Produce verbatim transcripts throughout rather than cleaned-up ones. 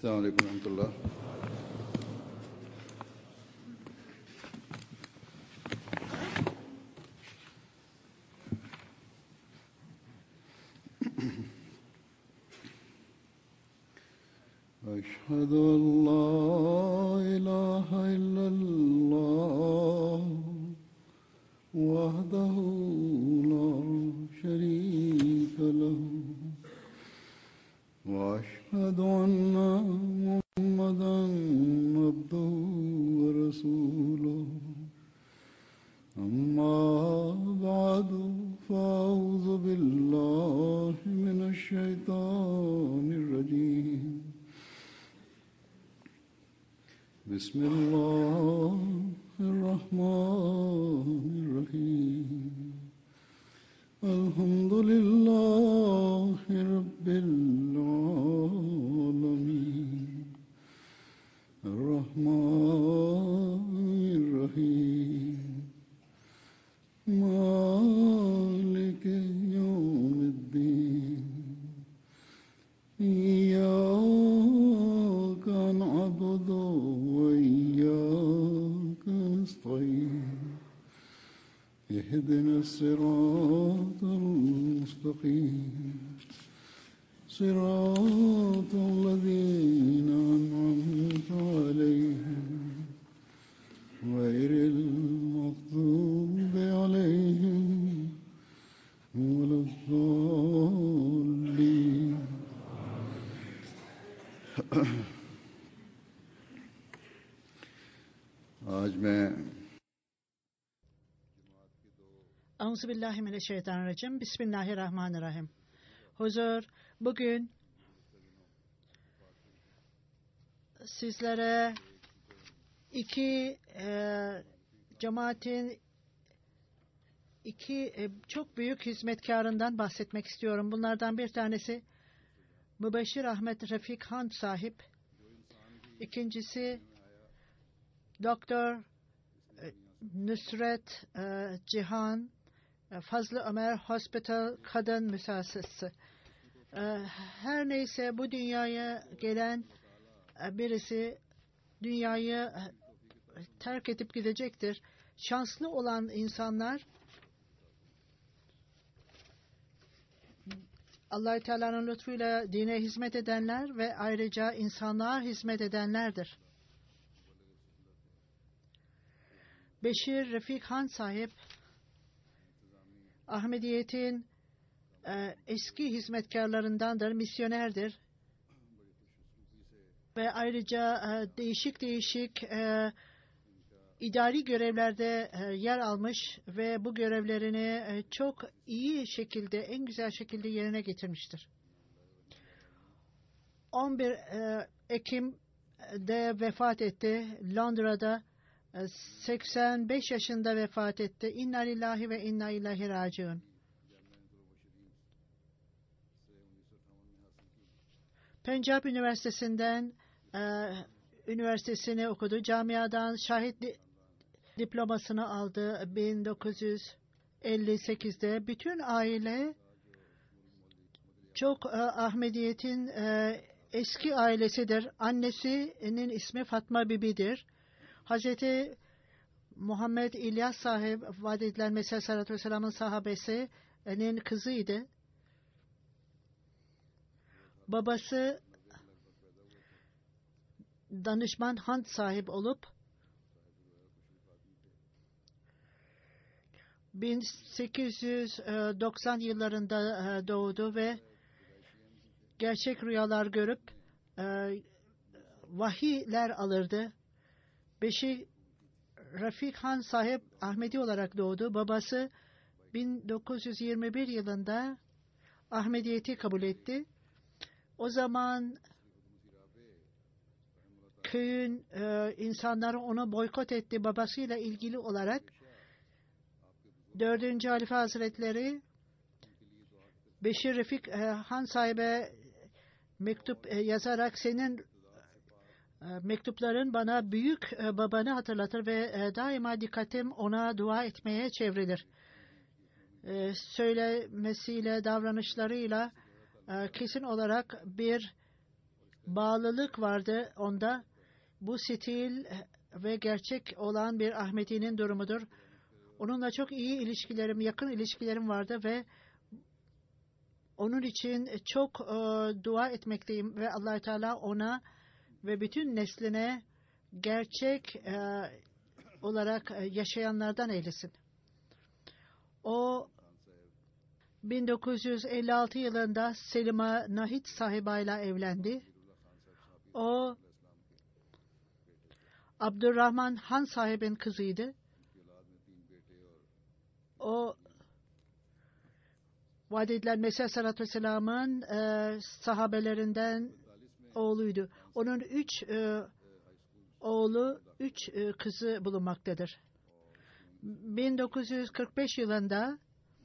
السلام عليكم ورحمة الله. أشهد أن لا إله إلا الله وحده لا شريك له وأشهد أن محمدا عبده ورسوله أما بعد فأعوذ بالله من الشيطان الرجيم بسم الله الرحمن الرحيم الحمد لله رب العالمين الرحمن الرحيم مالك يوم الدين إياك نعبد وإياك نستعين اهدنا الصراط المستقيم صراط الذين أنعمت عليهم غير المغضوب عليهم ولا الضالين. आज मैं Euzubillahimineşşeytanirracim. Bismillahirrahmanirrahim. Huzur, bugün sizlere iki e, cemaatin iki e, çok büyük hizmetkarından bahsetmek istiyorum. Bunlardan bir tanesi Mübeşşir Ahmet Refik Han sahip. İkincisi Doktor e, Nusret e, Cihan Fazlı Ömer Hospital Kadın Müessesesi. Her neyse bu dünyaya gelen birisi dünyayı terk edip gidecektir. Şanslı olan insanlar Allah-u Teala'nın lütfuyla dine hizmet edenler ve ayrıca insanlığa hizmet edenlerdir. Beşir Refik Han sahip Ahmediyet'in e, eski hizmetkarlarındandır, misyonerdir. Ve ayrıca e, değişik değişik e, idari görevlerde e, yer almış ve bu görevlerini e, çok iyi şekilde, en güzel şekilde yerine getirmiştir. on bir Ekim'de vefat etti. Londra'da seksen beş yaşında vefat etti. İnna lillahi ve inna ilahi raciun. Pencap Üniversitesi'nden e, üniversitesini okudu. Camiadan şahit di, diplomasını aldı bin dokuz yüz elli sekizde. Bütün aile çok e, Ahmediyet'in e, eski ailesidir. Annesinin ismi Fatma Bibi'dir. Hazreti Muhammed İlyas sahip vaat edilen Mesih Aleyhisselatü Vesselam'ın sahabesinin kızıydı. Babası danışman Han sahip olup bin sekiz yüz doksan yıllarında doğdu ve gerçek rüyalar görüp vahiyler alırdı. Beşi Refik Han sahip Ahmedi olarak doğdu. Babası bin dokuz yüz yirmi bir yılında Ahmediyeti kabul etti. O zaman köyün e, insanları onu boykot etti babasıyla ilgili olarak. Dördüncü Halife Hazretleri Beşir Refik e, Han sahibe mektup e, yazarak senin mektupların bana büyük babanı hatırlatır ve daima dikkatim ona dua etmeye çevrilir. Söylemesiyle, davranışlarıyla kesin olarak bir bağlılık vardı onda. Bu stil ve gerçek olan bir Ahmedi'nin durumudur. Onunla çok iyi ilişkilerim, yakın ilişkilerim vardı ve onun için çok e, dua etmekteyim ve Allah-u Teala ona ve bütün nesline gerçek e, olarak e, yaşayanlardan eylesin. O bin dokuz yüz elli altı yılında Selima Nahit sahibıyla evlendi. O Abdurrahman Han sahibin kızıydı. O vaad edilen Mesih Sallallahu Aleyhi ve Sellem'in e, sahabelerinden oğluydu. Onun üç e, oğlu, üç e, kızı bulunmaktadır. bin dokuz yüz kırk beş yılında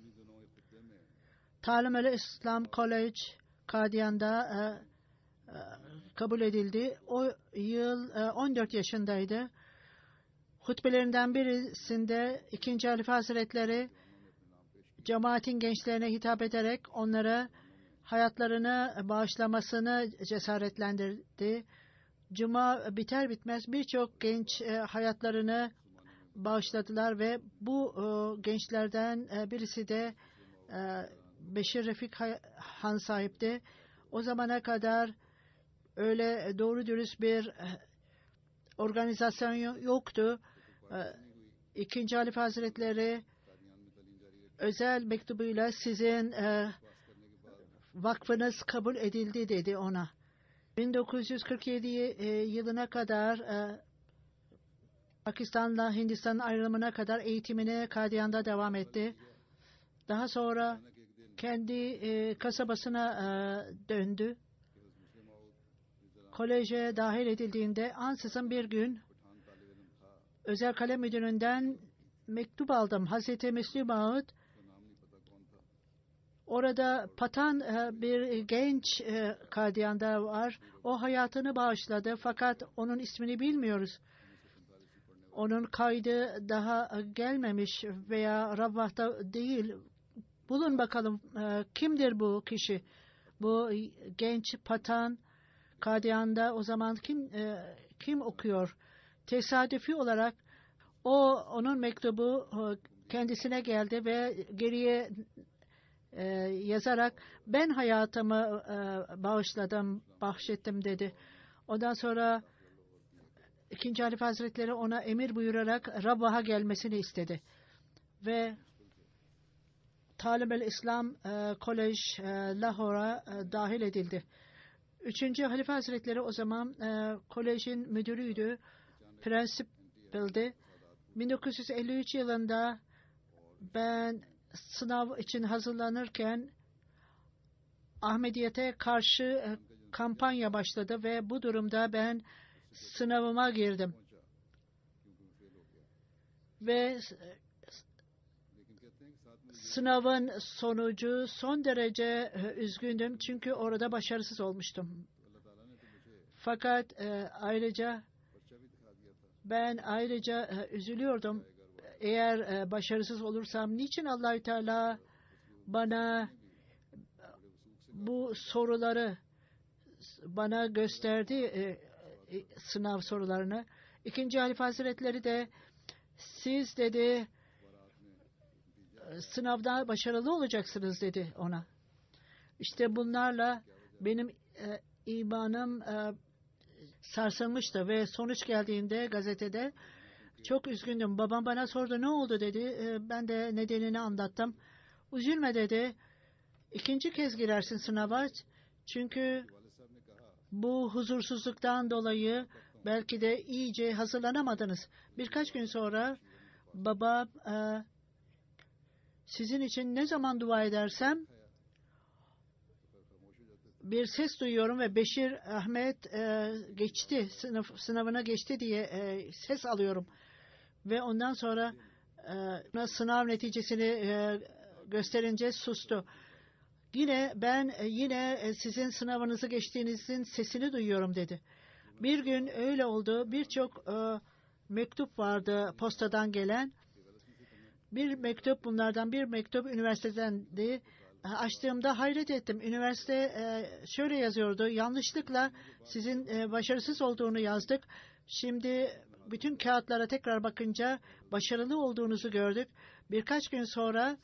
Talim-i İslam College Kadiyan'da e, e, kabul edildi. O yıl e, on dört yaşındaydı. Hutbelerinden birisinde ikinci Halife Hazretleri cemaatin gençlerine hitap ederek onlara hayatlarını bağışlamasını cesaretlendirdi. Cuma biter bitmez birçok genç e, hayatlarını bağışladılar ve bu e, gençlerden e, birisi de e, Beşir Refik Han sahipti. O zamana kadar öyle doğru dürüst bir e, organizasyon yoktu. E, İkinci Halife Hazretleri özel mektubuyla sizin e, vakfınız kabul edildi dedi ona. bin dokuz yüz kırk yedi e, yılına kadar e, Pakistan'la Hindistan'ın ayrılımına kadar eğitimine Kadiyan'da devam etti. Daha sonra kendi e, kasabasına e, döndü. Koleje dahil edildiğinde ansızın bir gün özel kalem müdüründen mektup aldım. Hazreti Müslim Maud orada Patan e, bir genç e, Kadiyan'da var. O hayatını bağışladı fakat onun ismini bilmiyoruz. Onun kaydı daha gelmemiş veya Rabbah'ta değil. Bulun bakalım e, kimdir bu kişi? Bu genç Patan Kadiyan'da o zaman kim e, kim okuyor? Tesadüfi olarak o onun mektubu e, kendisine geldi ve geriye e, yazarak ben hayatımı e, bağışladım, bahşettim dedi. Ondan sonra İkinci Halife Hazretleri ona emir buyurarak Rabbah'a gelmesini istedi. Ve Talim-i İslam e, Kolej e, Lahore'a e, dahil edildi. Üçüncü Halife Hazretleri o zaman e, kolejin müdürüydü, prensipildi. bin dokuz yüz elli üç yılında ben sınav için hazırlanırken Ahmediyete karşı e, kampanya başladı ve bu durumda ben sınavıma girdim. Ve sınavın sonucu son derece üzgündüm çünkü orada başarısız olmuştum. Fakat e, ayrıca ben ayrıca e, üzülüyordum. Eğer e, başarısız olursam niçin Allah-u Teala bana bu soruları bana gösterdi, e, e, sınav sorularını. İkinci Halife Hazretleri de siz dedi sınavda başarılı olacaksınız dedi ona. İşte bunlarla benim e, imanım e, sarsılmıştı ve sonuç geldiğinde gazetede çok üzgündüm. Babam bana sordu ne oldu dedi. E, ben de nedenini anlattım. Üzülme dedi. İkinci kez girersin sınava. Çünkü bu huzursuzluktan dolayı belki de iyice hazırlanamadınız. Birkaç gün sonra babam e, sizin için ne zaman dua edersem bir ses duyuyorum ve Beşir Ahmet e, geçti, sınıf, sınavına geçti diye e, ses alıyorum. Ve ondan sonra e, sınav neticesini e, gösterince sustu. Yine ben e, yine e, sizin sınavınızı geçtiğinizin sesini duyuyorum dedi. Bir gün öyle oldu. Birçok e, mektup vardı postadan gelen. Bir mektup bunlardan bir mektup üniversitedendi. açtığımda hayret ettim. Üniversite e, şöyle yazıyordu. Yanlışlıkla sizin e, başarısız olduğunu yazdık. Şimdi bütün kağıtlara tekrar bakınca başarılı olduğunuzu gördük. Birkaç gün sonra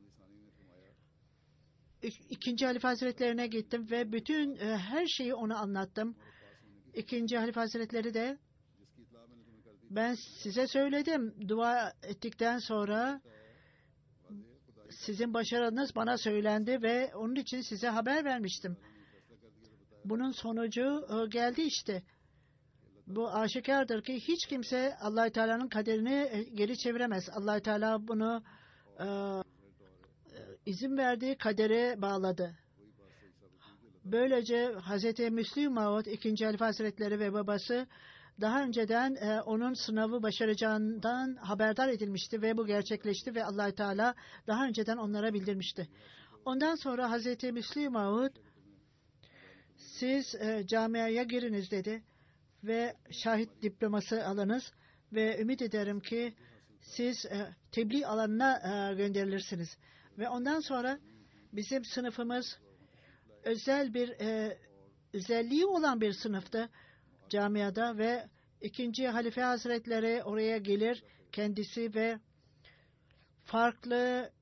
İkinci Halife Hazretlerine gittim ve bütün e, her şeyi ona anlattım. İkinci Halife Hazretleri de ben size söyledim. Dua ettikten sonra sizin başarınız bana söylendi ve onun için size haber vermiştim. Bunun sonucu e, geldi işte. Bu aşikardır ki hiç kimse Allah-u Teala'nın kaderini geri çeviremez. Allah-u Teala bunu e, izin verdiği kadere bağladı. Böylece Hazreti Müslim Maud ikinci Halife Hazretleri ve babası daha önceden e, onun sınavı başaracağından haberdar edilmişti ve bu gerçekleşti ve Allah-u Teala daha önceden onlara bildirmişti. Ondan sonra Hazreti Müslim Maud siz e, camiaya giriniz dedi ve şahit diploması alınız ve ümit ederim ki siz e, tebliğ alanına e, gönderilirsiniz. Ve ondan sonra bizim sınıfımız özel bir e, özelliği olan bir sınıftı camiada ve ikinci Halife Hazretleri oraya gelir kendisi ve farklı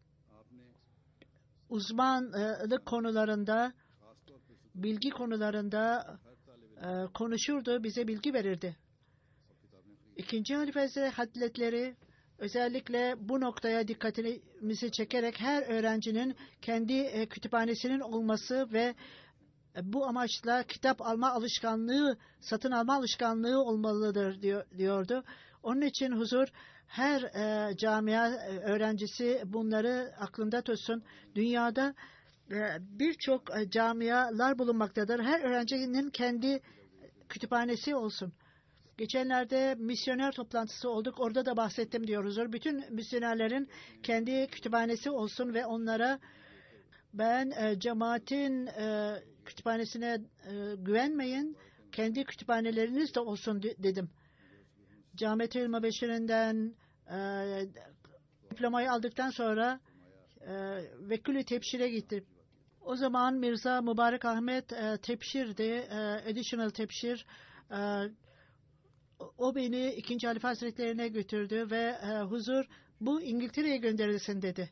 uzmanlık konularında, bilgi konularında e, konuşurdu, bize bilgi verirdi. İkinci Halife Hazretleri özellikle bu noktaya dikkatimizi çekerek her öğrencinin kendi e, kütüphanesinin olması ve e, bu amaçla kitap alma alışkanlığı, satın alma alışkanlığı olmalıdır diyor, diyordu. Onun için huzur her e, camia e, öğrencisi bunları aklında tutsun. Dünyada e, birçok e, camialar bulunmaktadır. Her öğrencinin kendi kütüphanesi olsun. Geçenlerde misyoner toplantısı olduk. Orada da bahsettim diyoruz. Bütün misyonerlerin kendi kütüphanesi olsun ve onlara ben e, cemaatin e, kütüphanesine e, güvenmeyin. Kendi kütüphaneleriniz de olsun de, dedim. Camet-i Mübeşşirinden e, diplomayı aldıktan sonra e, Vekül-i Tebşir'e gittim. O zaman Mirza Mübarek Ahmet e, Tebşir'di. E, additional Tebşir. E, O beni ikinci Halife Hazretlerine götürdü ve e, huzur bu İngiltere'ye gönderilsin dedi.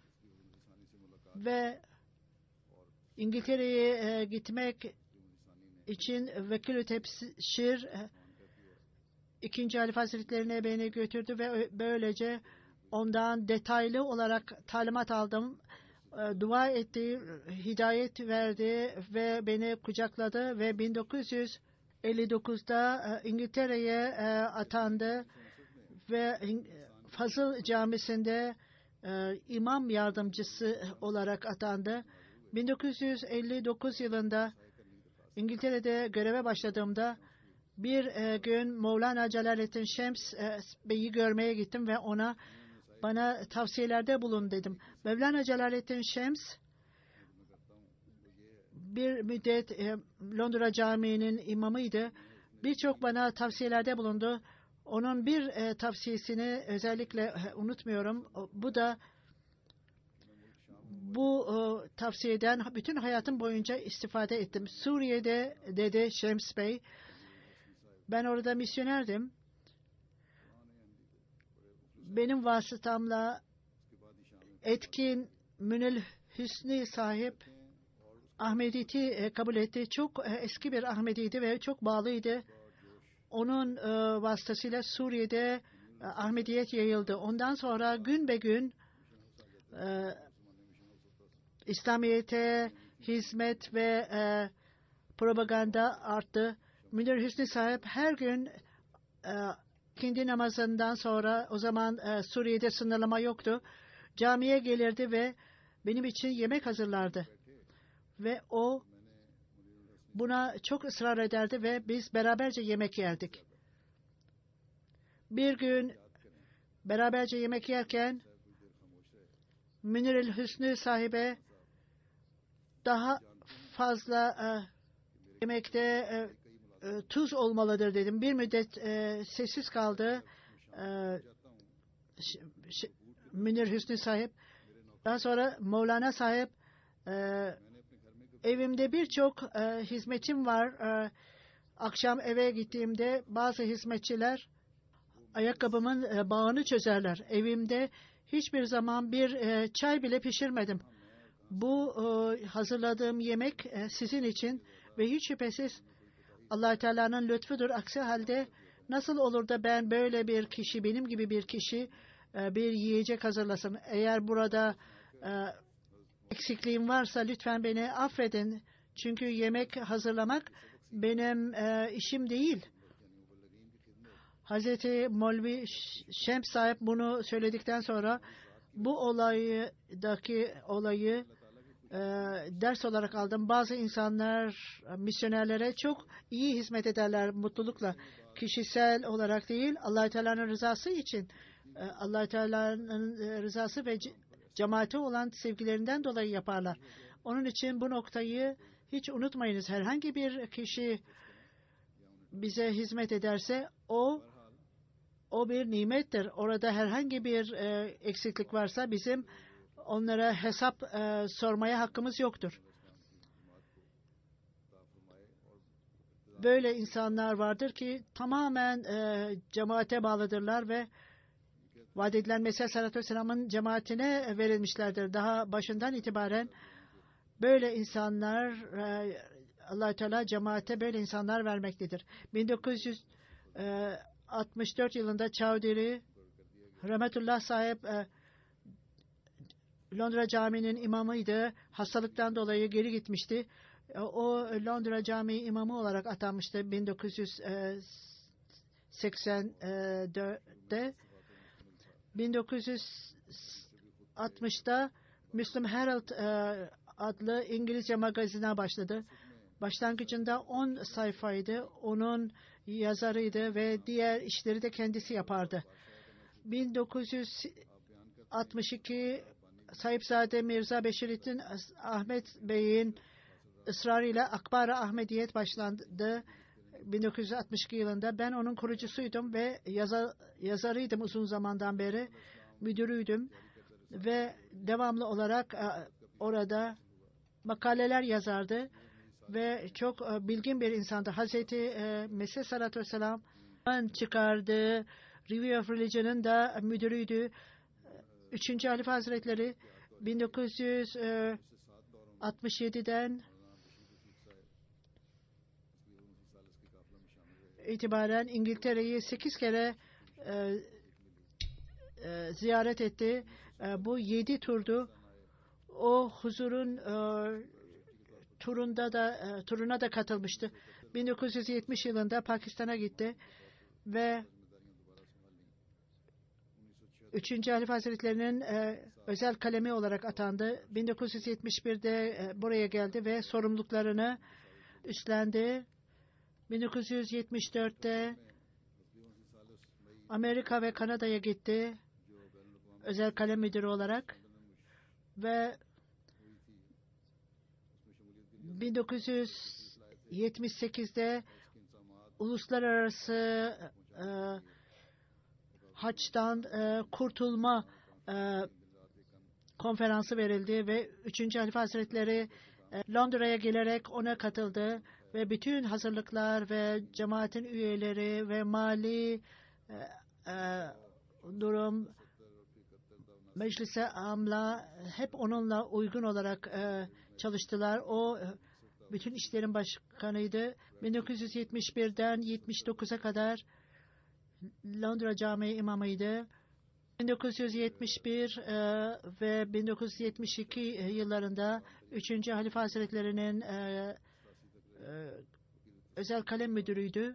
Ve İngiltere'ye e, gitmek için Vekil-i Tebşir e, ikinci Halife Hazretlerine beni götürdü ve böylece ondan detaylı olarak talimat aldım. E, dua etti, hidayet verdi ve beni kucakladı ve bin dokuz yüz elli dokuzda İngiltere'ye atandı ve Fazıl Camisi'nde imam yardımcısı olarak atandı. bin dokuz yüz elli dokuz yılında İngiltere'de göreve başladığımda bir gün Mevlana Celaleddin Şems Bey'i görmeye gittim ve ona bana tavsiyelerde bulun dedim. Mevlana Celaleddin Şems bir müddet e, Londra Camii'nin imamıydı. Birçok bana tavsiyelerde bulundu. Onun bir e, tavsiyesini özellikle e, unutmuyorum. Bu da bu e, tavsiyeden bütün hayatım boyunca istifade ettim. Suriye'de dedi Şems Bey. Ben orada misyonerdim. Benim vasıtamla etkin Münil Hüsnü sahip Ahmediyeti kabul etti. Çok eski bir Ahmediydi ve çok bağlıydı. Onun e, vasıtasıyla Suriye'de e, Ahmediyet yayıldı. Ondan sonra gün be gün e, İslamiyet'e hizmet ve e, propaganda arttı. Münir Hüsnü sahip her gün e, ikindi namazından sonra, o zaman e, Suriye'de sınırlama yoktu, camiye gelirdi ve benim için yemek hazırlardı. Ve o buna çok ısrar ederdi ve biz beraberce yemek yerdik. Bir gün beraberce yemek yerken Münir Hüsnü sahibe daha fazla e, yemekte e, e, tuz olmalıdır dedim. Bir müddet e, sessiz kaldı e, Münir Hüsnü sahip. Daha sonra Mevlana sahip e, evimde birçok e, hizmetçim var. E, akşam eve gittiğimde bazı hizmetçiler ayakkabımın e, bağını çözerler. Evimde hiçbir zaman bir e, çay bile pişirmedim. Bu e, hazırladığım yemek e, sizin için ve hiç şüphesiz Allah Teala'nın lütfudur. Aksi halde nasıl olur da ben böyle bir kişi, benim gibi bir kişi e, bir yiyecek hazırlasın? Eğer burada e, eksikliğim varsa lütfen beni affedin. Çünkü yemek hazırlamak benim e, işim değil. Hazreti Molvi Şems sahip bunu söyledikten sonra bu olaydaki olayı e, ders olarak aldım. Bazı insanlar misyonerlere çok iyi hizmet ederler mutlulukla. Kişisel olarak değil, Allah-u Teala'nın rızası için. E, Allah-u Teala'nın rızası ve cemaate olan sevgilerinden dolayı yaparlar. Onun için bu noktayı hiç unutmayınız. Herhangi bir kişi bize hizmet ederse o o bir nimettir. Orada herhangi bir e, eksiklik varsa bizim onlara hesap e, sormaya hakkımız yoktur. Böyle insanlar vardır ki tamamen e, cemaate bağlıdırlar ve vaat edilen Mesih Aleyhisselatü Vesselam'ın cemaatine verilmişlerdir. Daha başından itibaren böyle insanlar e, Allah-u Teala cemaate böyle insanlar vermektedir. bin dokuz yüz altmış dört yılında Çavdiri Rahmetullah sahip e, Londra Camii'nin imamıydı. Hastalıktan dolayı geri gitmişti. E, o Londra Camii imamı olarak atanmıştı bin dokuz yüz seksen dörtte. bin dokuz yüz altmışta Muslim Herald e, adlı İngilizce magazine başladı. Başlangıcında on sayfaydı. Onun yazarıydı ve diğer işleri de kendisi yapardı. bin dokuz yüz altmış iki Sahipzade Mirza Beşirettin Ahmet Bey'in ısrarıyla Akbar-ı Ahmediyet başlandı bin dokuz yüz altmış iki yılında. Ben onun kurucusuydum ve yazar, yazarıydım uzun zamandan beri. Müdürüydüm ve devamlı olarak orada makaleler yazardı ve çok bilgin bir insandı. Hazreti Mesih Aleyhisselatü Vesselam'ın çıkardığı Review of Religion'ın da müdürüydü. Üçüncü Halife Hazretleri bin dokuz yüz altmış yediden itibaren İngiltere'yi sekiz kere e, e, ziyaret etti. E, bu yedi turdu. O huzurun e, turunda da e, turuna da katılmıştı. bin dokuz yüz yetmiş yılında Pakistan'a gitti ve Üçüncü Halife Hazretleri'nin e, özel kalemi olarak atandı. bin dokuz yüz yetmiş birde e, buraya geldi ve sorumluluklarını üstlendi. bin dokuz yüz yetmiş dörtte Amerika ve Kanada'ya gitti. Özel kalem müdürü olarak ve bin dokuz yüz yetmiş sekizde uluslararası e, haçtan e, kurtulma e, konferansı verildi ve Üçüncü Halife Hazretleri e, Londra'ya gelerek ona katıldı ve bütün hazırlıklar ve cemaatin üyeleri ve mali e, e, durum meclise amla hep onunla uygun olarak e, çalıştılar. O e, bütün işlerin başkanıydı. bin dokuz yüz yetmiş birden yetmiş dokuza kadar Londra Camii imamıydı. bin dokuz yüz yetmiş bir e, ve bin dokuz yüz yetmiş iki yıllarında Üçüncü Halife Hazretleri'nin e, e, özel kalem müdürüydü.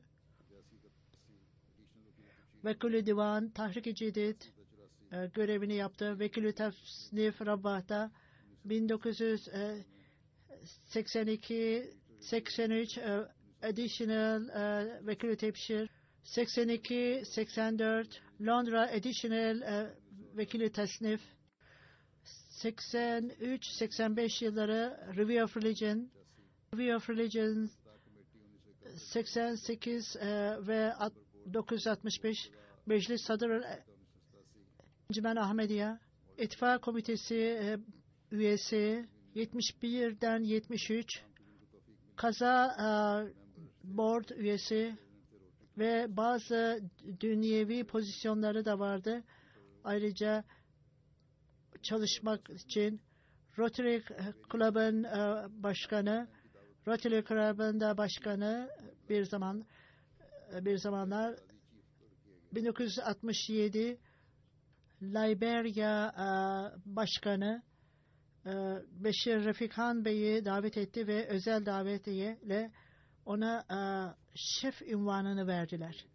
Vekil-i Divan, Tahrik-i Cedid e, görevini yaptı. Vekil-i Tasnif Rabbah'ta bin dokuz yüz seksen iki seksen üç e, Additional e, Vekil-i Tebşir seksen iki seksen dört Londra Additional e, Vekil-i Tasnif seksen üç seksen beş yılları Review of Religion Review of Religion seksen sekiz e, ve dokuz yüz altmış beş Meclis Sadır Encümen Ahmediye İttifak Komitesi e, üyesi yetmiş birden yetmiş üç kaza e, board üyesi ve bazı dünyevi pozisyonları da vardı. Ayrıca çalışmak için Rotary Club'ın e, başkanı, Rotary Club'ın da başkanı bir zaman bir zamanlar bin dokuz yüz altmış yedi Liberya e, başkanı e, Beşir Refikhan Bey'i davet etti ve özel davetiyle ona e, şef ünvanını verdiler.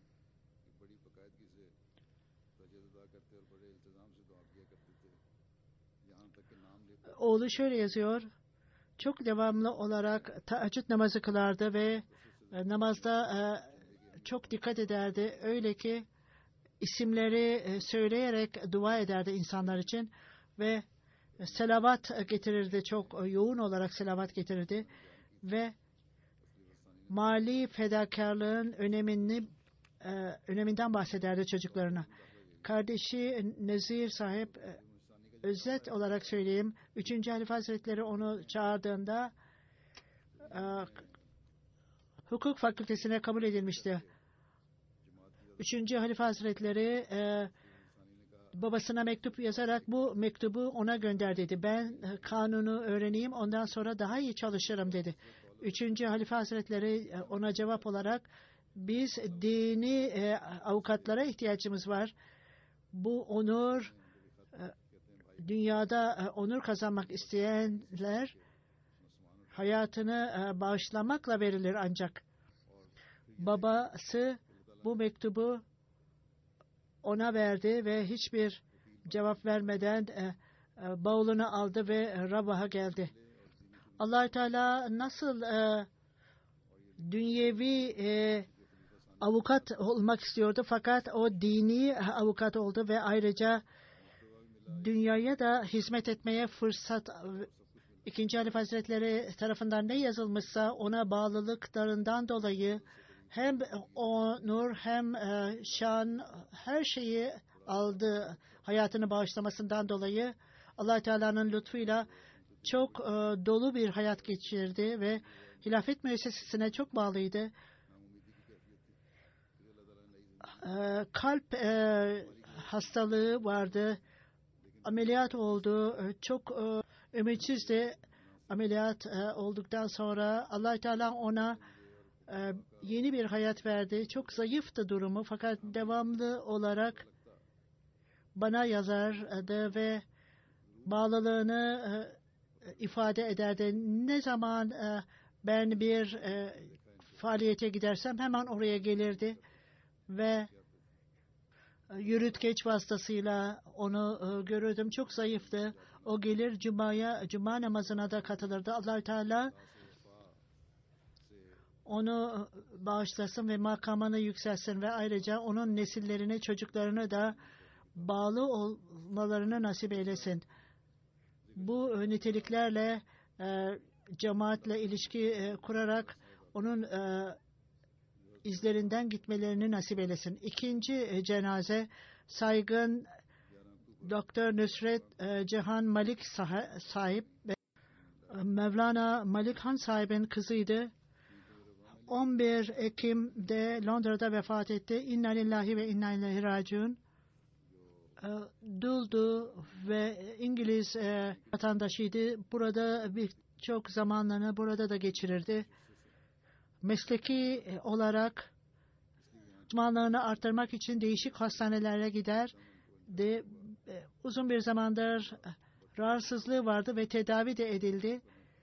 Oğlu şöyle yazıyor. Çok devamlı olarak teheccüd namazı kılardı ve e, namazda e, çok dikkat ederdi. Öyle ki isimleri e, söyleyerek dua ederdi insanlar için ve selavat getirirdi. Çok e, yoğun olarak selavat getirirdi ve mali fedakarlığın önemini e, öneminden bahsederdi çocuklarına. Kardeşi Nezir sahip e, özet olarak söyleyeyim. Üçüncü Halife Hazretleri onu çağırdığında e, hukuk fakültesine kabul edilmişti. Üçüncü Halife Hazretleri e, babasına mektup yazarak bu mektubu ona gönder dedi. Ben e, kanunu öğreneyim, ondan sonra daha iyi çalışırım dedi. Üçüncü Halife Hazretleri e, ona cevap olarak biz dini e, avukatlara ihtiyacımız var. Bu onur e, dünyada e, onur kazanmak isteyenler hayatını e, bağışlamakla verilir ancak. Babası bu mektubu ona verdi ve hiçbir cevap vermeden e, e, bavulunu aldı ve Rabah'a geldi. Allah Teala nasıl e, dünyevi e, avukat olmak istiyordu fakat o dini avukat oldu ve ayrıca dünyaya da hizmet etmeye fırsat. İkinci Halife Hazretleri tarafından ne yazılmışsa ona bağlılıklarından dolayı hem onur hem şan her şeyi aldı, hayatını bağışlamasından dolayı Allah Teala'nın lütfuyla çok dolu bir hayat geçirdi ve hilafet müessesesine çok bağlıydı. Kalp hastalığı vardı. Ameliyat oldu. Çok ümitsizdi. Ameliyat olduktan sonra Allah Teala ona yeni bir hayat verdi. Çok zayıftı durumu fakat devamlı olarak bana yazardı ve bağlılığını ifade ederdi. Ne zaman ben bir faaliyete gidersem hemen oraya gelirdi ve yürütgeç vasıtasıyla onu görürdüm. Çok zayıftı. O gelir cumaya, cuma namazına da katılırdı. Allah-u Teala onu bağışlasın ve makamını yükselsin ve ayrıca onun nesillerine, çocuklarına da bağlı olmalarını nasip eylesin. Bu niteliklerle e, cemaatle ilişki e, kurarak onun e, izlerinden gitmelerini nasip eylesin. İkinci e, cenaze saygın Doktor Nusret e, Cihan Malik sah- sahip ve e, Mevlana Malik Han sahibin kızıydı. on bir Ekim'de Londra'da vefat etti. İnna lillahi ve inna ileyhi raciun. E, Duldu ve İngiliz e, vatandaşıydı. Burada birçok zamanlarını burada da geçirirdi. Mesleki olarak uzmanlığını artırmak için değişik hastanelere gider. De, e, uzun bir zamandır rahatsızlığı vardı ve tedavi de edildi.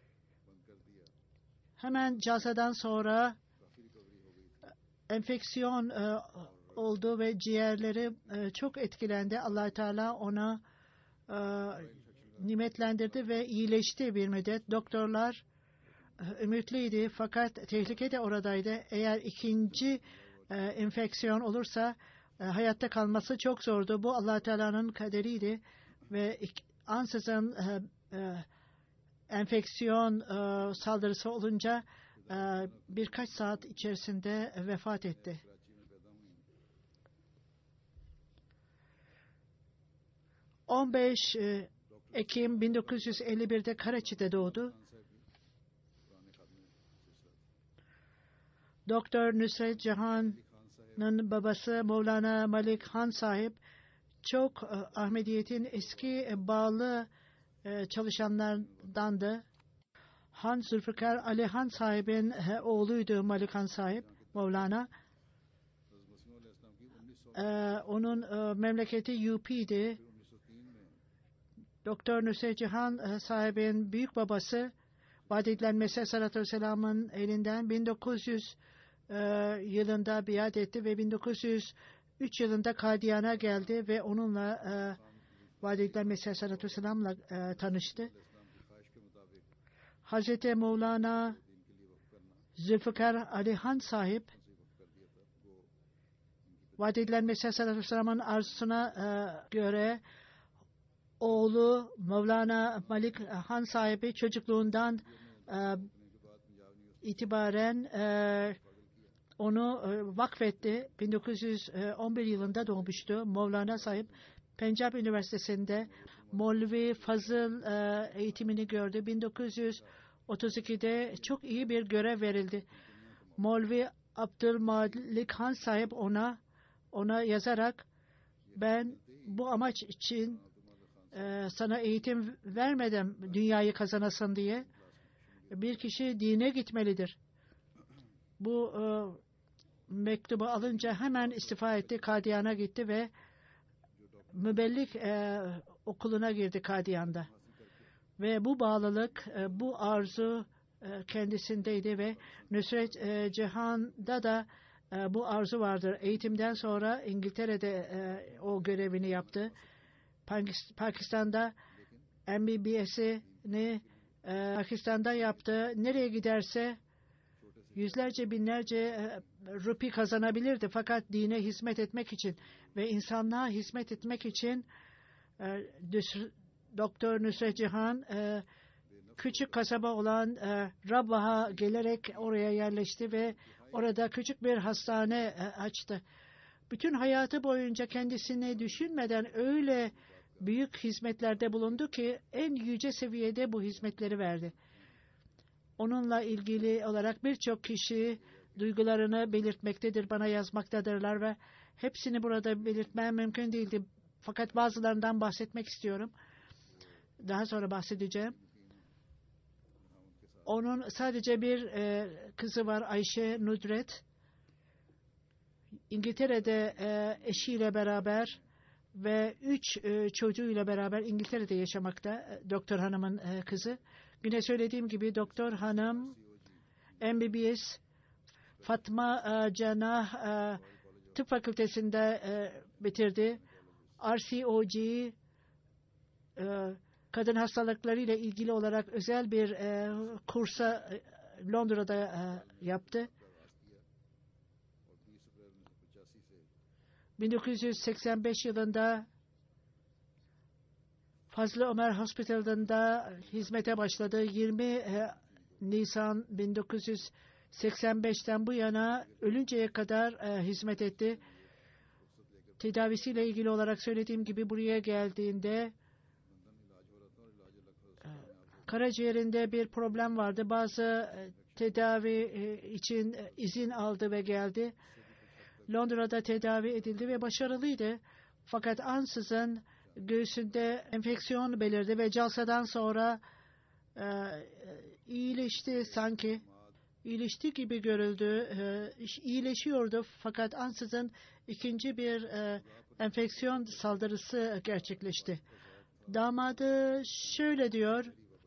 Hemen cazadan sonra enfeksiyon e, oldu ve ciğerleri e, çok etkilendi. Allah Teala ona e, nimetlendirdi ve iyileşti bir müddet. Doktorlar e, ümitliydi fakat tehlike de oradaydı. Eğer ikinci e, enfeksiyon olursa e, hayatta kalması çok zordu. Bu Allah Teala'nın kaderiydi ve ansızın e, e, enfeksiyon e, saldırısı olunca e, birkaç saat içerisinde vefat etti. on beş Ekim bin dokuz yüz elli bir'de Karaçi'de doğdu. Doktor Nusret Cihan'ın babası Mevlana Malik Han sahip çok Ahmediyet'in eski bağlı çalışanlardandı. Han Zülfikar Ali Han sahibin oğluydu Malik Han sahip Mevlana. Ee, onun e, memleketi U P'di. Doktor Nusret Cihan e, sahibin büyük babası Vadedilen Mesih Sallallahu Aleyhi elinden bin dokuz yüz e, yılında biat etti ve bin dokuz yüz üç yılında Kadiyan'a geldi ve onunla e, Vadedilen Mesih Sallallahu Aleyhi e, tanıştı. Hazreti Mevlana Zülfikar Ali Han sahip Vadedilen Mesih Sallallahu Aleyhi arzusuna e, göre oğlu Mevlana Malik Han sahibi çocukluğundan e, itibaren e, onu e, vakfetti. bin dokuz yüz on bir yılında doğmuştu. Mevlana sahip Pencap Üniversitesi'nde Molvi Fazıl e, eğitimini gördü. bin dokuz yüz otuz iki'de çok iyi bir görev verildi. Molvi Abdülmalik Han sahip ona ona yazarak ben bu amaç için e, sana eğitim vermedim dünyayı kazanasın diye. Bir kişi dine gitmelidir. Bu e, mektubu alınca hemen istifa etti. Kadiyan'a gitti ve mübellik e, okuluna girdi Kadiyan'da. Ve bu bağlılık, e, bu arzu e, kendisindeydi ve Nusret e, Cihan'da da e, bu arzu vardır. Eğitimden sonra İngiltere'de e, o görevini yaptı. Pakistan'da M B B S'ini e, Pakistan'da yaptı. Nereye giderse yüzlerce binlerce e, rupi kazanabilirdi. Fakat dine hizmet etmek için ve insanlığa hizmet etmek için e, Doktor Nusret Cihan e, küçük kasaba olan e, Rabbah'a gelerek oraya yerleşti ve orada küçük bir hastane e, açtı. Bütün hayatı boyunca kendisini düşünmeden öyle büyük hizmetlerde bulundu ki en yüce seviyede bu hizmetleri verdi. Onunla ilgili olarak birçok kişi duygularını belirtmektedir, bana yazmaktadırlar ve hepsini burada belirtmem mümkün değildi. Fakat bazılarından bahsetmek istiyorum. Daha sonra bahsedeceğim. Onun sadece bir e, kızı var, Ayşe Nudret. İngiltere'de e, eşiyle beraber ve üç e, çocuğuyla beraber İngiltere'de yaşamakta. E, Doktor Hanım'ın e, kızı. Yine söylediğim gibi Doktor Hanım M B B S Fatma e, Canah e, Tıp Fakültesi'nde e, bitirdi. R C O G e, kadın hastalıkları ile ilgili olarak özel bir e, kursa e, Londra'da e, yaptı. bin dokuz yüz seksen beş yılında Fazlı Ömer Hospital'ında hizmete başladı. yirmi Nisan bin dokuz yüz seksen beş'ten bu yana ölünceye kadar e, hizmet etti. Tedavisiyle ilgili olarak söylediğim gibi buraya geldiğinde e, karaciğerinde bir problem vardı. Bazı e, tedavi e, için e, izin aldı ve geldi. Londra'da tedavi edildi ve başarılıydı. Fakat ansızın göğsünde enfeksiyon belirdi ve calsadan sonra e, iyileşti sanki. İyileşti gibi görüldü. E, iyileşiyordu fakat ansızın ikinci bir e, enfeksiyon saldırısı gerçekleşti. Damadı şöyle diyor.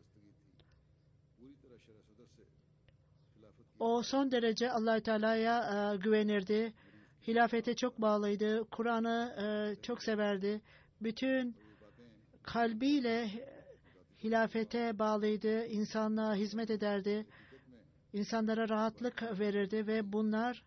O son derece Allah-u Teala'ya e, güvenirdi. Hilafete çok bağlıydı. Kur'an'ı e, çok severdi. Bütün kalbiyle hilafete bağlıydı. İnsanlığa hizmet ederdi. İnsanlara rahatlık verirdi ve bunlar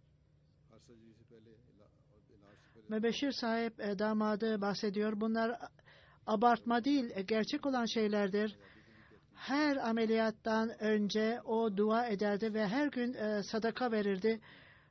Mebeşir sahip e, damadı bahsediyor. Bunlar abartma değil, e, gerçek olan şeylerdir. Her ameliyattan önce o dua ederdi ve her gün e, sadaka verirdi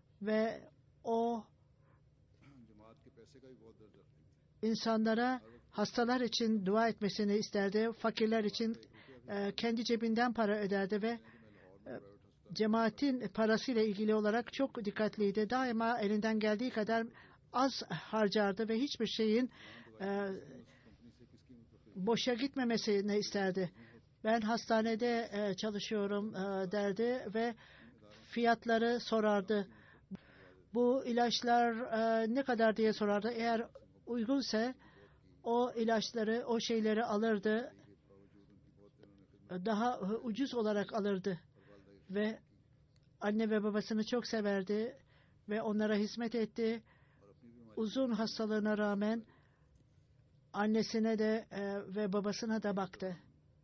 ve o insanlara hastalar için dua etmesini isterdi. Fakirler için e, kendi cebinden para öderdi ve e, cemaatin parasıyla ilgili olarak çok dikkatliydi. Daima elinden geldiği kadar az harcardı ve hiçbir şeyin e, boşa gitmemesini isterdi. Ben hastanede e, çalışıyorum e, derdi ve fiyatları sorardı. Bu ilaçlar e, ne kadar diye sorardı. Eğer uygunsa o ilaçları, o şeyleri alırdı. Daha ucuz olarak alırdı. Ve anne ve babasını çok severdi ve onlara hizmet etti. Uzun hastalığına rağmen annesine de e, ve babasına da baktı.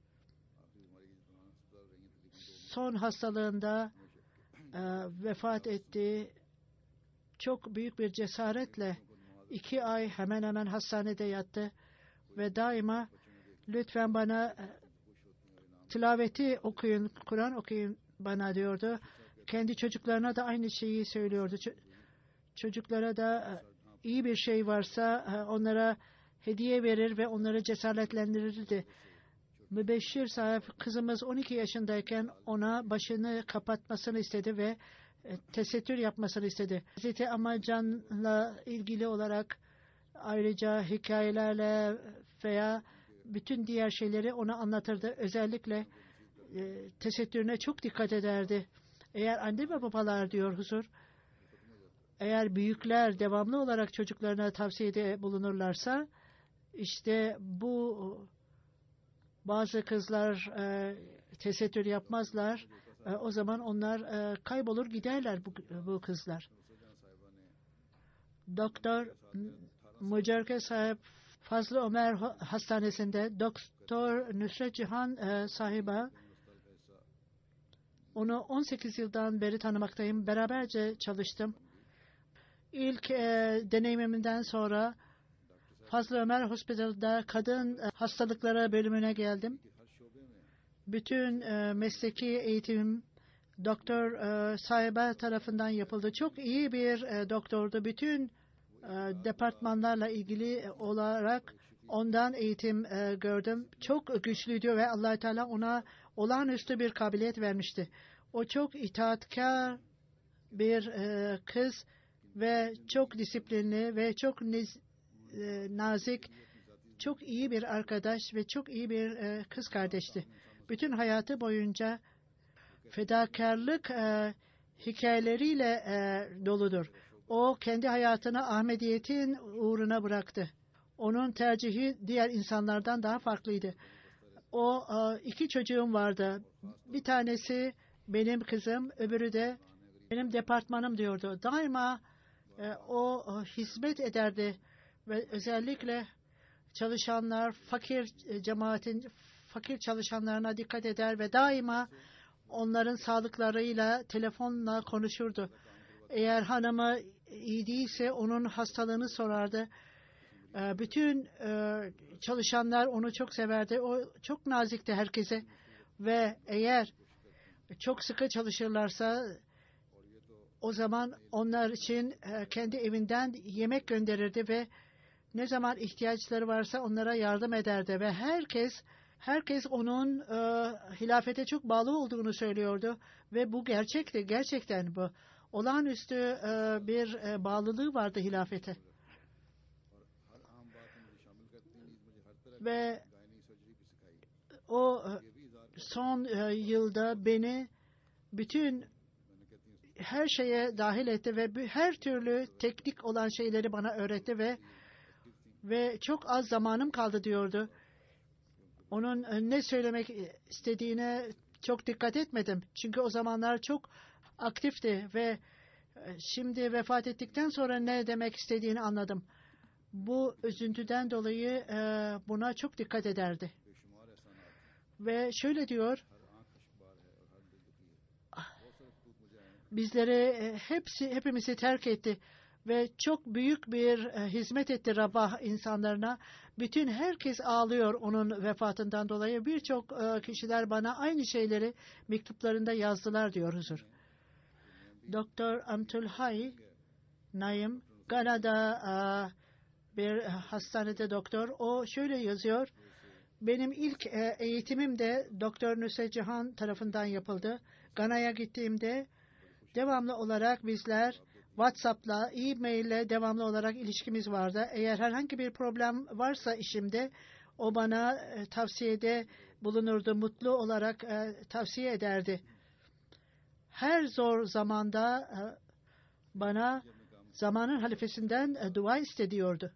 Son hastalığında e, vefat etti. Çok büyük bir cesaretle iki ay hemen hemen hastanede yattı ve daima lütfen bana e, tilaveti okuyun, Kur'an okuyun bana diyordu. Kendi çocuklarına da aynı şeyi söylüyordu. Ç- çocuklara da e, iyi bir şey varsa e, onlara hediye verir ve onları cesaretlendirirdi. Mübeşşir sahip kızımız on iki yaşındayken ona başını kapatmasını istedi ve e, tesettür yapmasını istedi. Hazreti Amacan'la ilgili olarak ayrıca hikayelerle veya bütün diğer şeyleri ona anlatırdı. Özellikle e, tesettürüne çok dikkat ederdi. Eğer anne ve babalar diyor huzur, eğer büyükler devamlı olarak çocuklarına tavsiyede bulunurlarsa, işte bu bazı kızlar e, tesettür yapmazlar. E, o zaman onlar e, kaybolur giderler bu, bu kızlar. Doktor Mücerke sahip Fazlı Ömer Hastanesi'nde Doktor Nusret Cihan e, sahibi, onu on sekiz yıldan beri tanımaktayım. Beraberce çalıştım. İlk e, deneyimimden sonra Fazlı Ömer Hospital'da kadın e, hastalıkları bölümüne geldim. Bütün e, mesleki eğitimim doktor e, sahibi tarafından yapıldı. Çok iyi bir e, doktordu. Bütün e, departmanlarla ilgili olarak ondan eğitim e, gördüm. Çok güçlüydü ve Allah-u Teala ona olağanüstü bir kabiliyet vermişti. O çok itaatkar bir e, kız ve çok disiplinli ve çok niz, e, nazik, çok iyi bir arkadaş ve çok iyi bir e, kız kardeşti. Bütün hayatı boyunca fedakarlık e, hikayeleriyle e, doludur. O kendi hayatını Ahmediyet'in uğruna bıraktı. Onun tercihi diğer insanlardan daha farklıydı. O e, iki çocuğum vardı. Bir tanesi benim kızım, öbürü de benim departmanım diyordu. Daima e, o e, hizmet ederdi ve özellikle çalışanlar, fakir e, cemaatin fakir çalışanlarına dikkat eder ve daima onların sağlıklarıyla telefonla konuşurdu. Eğer hanımı iyi değilse onun hastalığını sorardı. E, bütün e, çalışanlar onu çok severdi. O çok nazikti herkese ve eğer çok sıkı çalışırlarsa o zaman onlar için e, kendi evinden yemek gönderirdi ve ne zaman ihtiyaçları varsa onlara yardım ederdi ve herkes herkes onun e, hilafete çok bağlı olduğunu söylüyordu ve bu gerçekti, gerçekten bu. Olağanüstü e, bir e, bağlılığı vardı hilafete. Ve o son e, yılda beni bütün her şeye dahil etti ve her türlü teknik olan şeyleri bana öğretti ve ve çok az zamanım kaldı diyordu. Onun ne söylemek istediğine çok dikkat etmedim. Çünkü o zamanlar çok aktifti ve şimdi vefat ettikten sonra ne demek istediğini anladım. Bu üzüntüden dolayı buna çok dikkat ederdi. Ve şöyle diyor, bizleri hepsi hepimizi terk etti ve çok büyük bir hizmet etti Rabbah insanlarına. Bütün herkes ağlıyor onun vefatından dolayı. Birçok kişiler bana aynı şeyleri mektuplarında yazdılar diyor huzur. Doktor Amtulhay Naim Gana'da bir hastanede doktor. O şöyle yazıyor. Benim ilk eğitimim de Doktor Nusret Cihan tarafından yapıldı. Gana'ya gittiğimde devamlı olarak bizler WhatsApp'la, e-mail'le devamlı olarak ilişkimiz vardı. Eğer herhangi bir problem varsa işimde o bana e, tavsiyede bulunurdu. Mutlu olarak e, tavsiye ederdi. Her zor zamanda e, bana zamanın halifesinden e, dua istediyordu.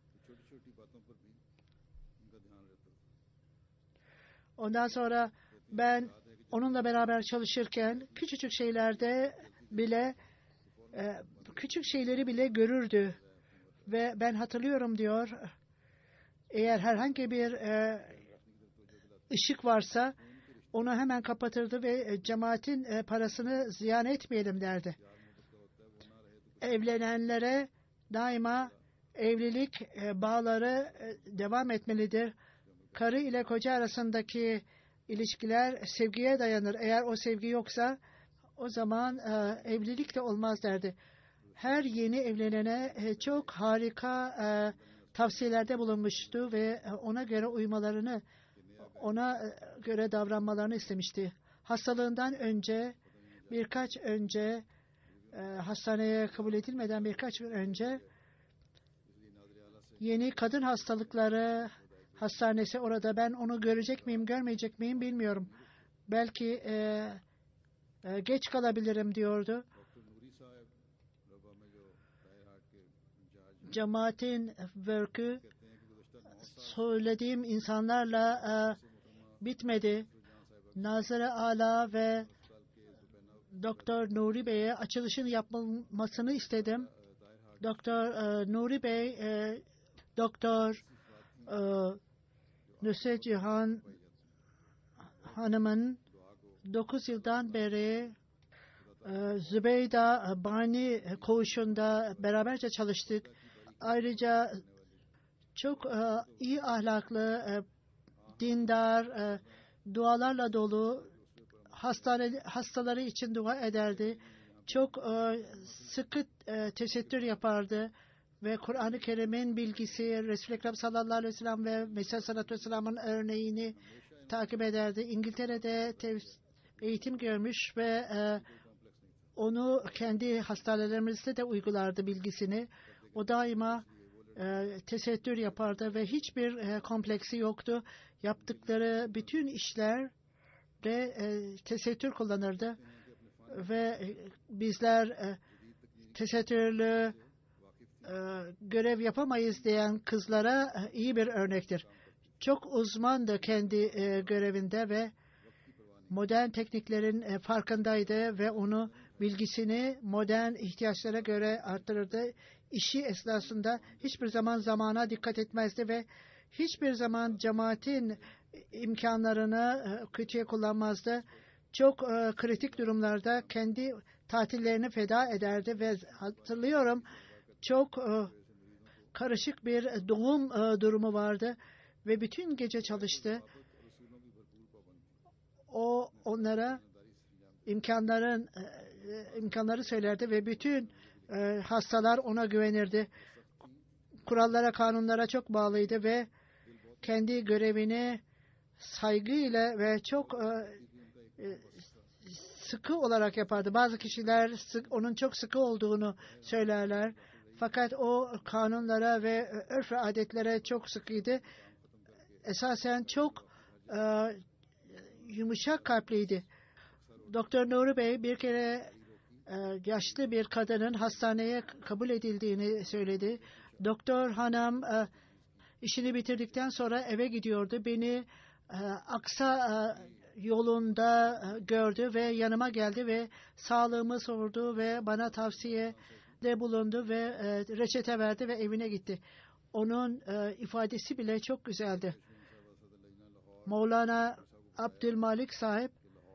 Ondan sonra ben onunla beraber çalışırken küçücük şeylerde bile e, küçük şeyleri bile görürdü. Ve ben hatırlıyorum diyor, eğer herhangi bir e, ışık varsa onu hemen kapatırdı ve e, cemaatin e, parasını ziyan etmeyelim derdi. Evlenenlere daima evlilik e, bağları e, devam etmelidir. Karı ile koca arasındaki ilişkiler sevgiye dayanır. Eğer o sevgi yoksa o zaman e, evlilik de olmaz derdi. Her yeni evlenene e, çok harika e, tavsiyelerde bulunmuştu ve e, ona göre uymalarını, ona e, göre davranmalarını istemişti. Hastalığından önce, birkaç önce, e, hastaneye kabul edilmeden birkaç gün önce yeni kadın hastalıkları hastanesi orada. Ben onu görecek miyim, görmeyecek miyim bilmiyorum. Belki e, e, geç kalabilirim diyordu. Cemaatin work'ü söylediğim insanlarla e, bitmedi. Nazır-ı Ala ve Doktor Nuri Bey'e açılışın yapılmasını istedim. Doktor e, Nuri Bey, e, Doktor e, Nusret Cihan Hanım'ın dokuz yıldan beri e, Zübeyda Bani koğuşunda beraberce çalıştık. Ayrıca çok e, iyi ahlaklı, e, dindar, e, dualarla dolu, hastane, hastaları için dua ederdi. Çok e, sıkı e, tesettür yapardı ve Kur'an-ı Kerim'in bilgisi, Resul-i Ekrem sallallahu aleyhi ve sellem ve Mesih sallallahu aleyhi ve sellem'in örneğini takip ederdi. İngiltere'de tev- eğitim görmüş ve e, onu kendi hastanelerimizde de uygulardı bilgisini. O daima e, tesettür yapardı ve hiçbir e, kompleksi yoktu. Yaptıkları bütün işler de e, tesettür kullanırdı ve e, bizler e, tesettürlü e, görev yapamayız diyen kızlara e, iyi bir örnektir. Çok uzmandı kendi e, görevinde ve modern tekniklerin e, farkındaydı ve onu bilgisini modern ihtiyaçlara göre arttırırdı. İşi esnasında hiçbir zaman zamana dikkat etmezdi ve hiçbir zaman cemaatin imkanlarını e, kötüye kullanmazdı. Çok e, kritik durumlarda kendi tatillerini feda ederdi ve hatırlıyorum çok e, karışık bir doğum e, durumu vardı ve bütün gece çalıştı. O onlara imkanların e, imkanları söylerdi ve bütün e, hastalar ona güvenirdi. Kurallara, kanunlara çok bağlıydı ve kendi görevini saygıyla ve çok e, e, sıkı olarak yapardı. Bazı kişiler sık, onun çok sıkı olduğunu söylerler. Fakat o kanunlara ve örf ve adetlere çok sıkıydı. Esasen çok e, yumuşak kalpliydi. Doktor Nuri Bey bir kere e, yaşlı bir kadının hastaneye kabul edildiğini söyledi. Doktor hanım e, işini bitirdikten sonra eve gidiyordu. Beni e, Aksa e, yolunda e, gördü ve yanıma geldi ve sağlığımı sordu ve bana tavsiyede bulundu ve e, reçete verdi ve evine gitti. Onun e, ifadesi bile çok güzeldi. Mevlana Abdülmalik sahip